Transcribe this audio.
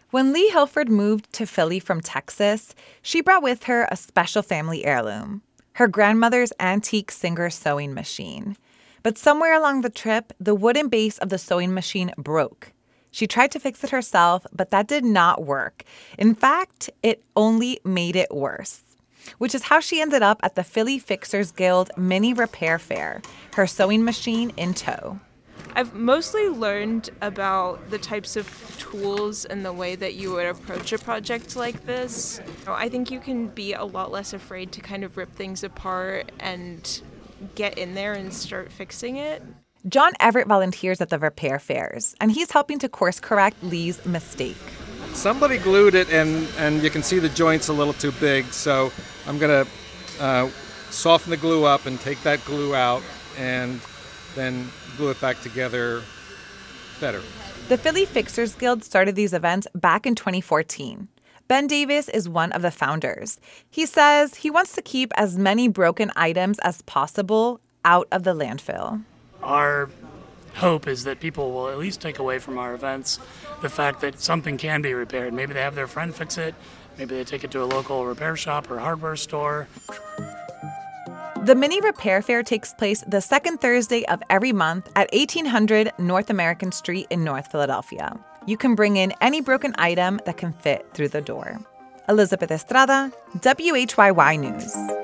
When Lee Hilford moved to Philly from Texas, she brought with her a special family heirloom, her grandmother's antique Singer sewing machine. But somewhere along the trip, the wooden base of the sewing machine broke. She tried to fix it herself, but that did not work. In fact, it only made it worse, which is how she ended up at the Philly Fixers Guild Mini Repair Fair, her sewing machine in tow. I've mostly learned about the types of tools and the way that you would approach a project like this. I think you can be a lot less afraid to kind of rip things apart and get in there and start fixing it. John Everett volunteers at the repair fairs, and he's helping to course correct Lee's mistake. Somebody glued it, and you can see the joint's a little too big, so I'm going to soften the glue up and take that glue out and then glue it back together better. The Philly Fixers Guild started these events back in 2014. Ben Davis is one of the founders. He says he wants to keep as many broken items as possible out of the landfill. Our hope is that people will at least take away from our events the fact that something can be repaired. Maybe they have their friend fix it. Maybe they take it to a local repair shop or hardware store. The Mini Repair Fair takes place the second Thursday of every month at 1800 North American Street in North Philadelphia. You can bring in any broken item that can fit through the door. Elizabeth Estrada, WHYY News.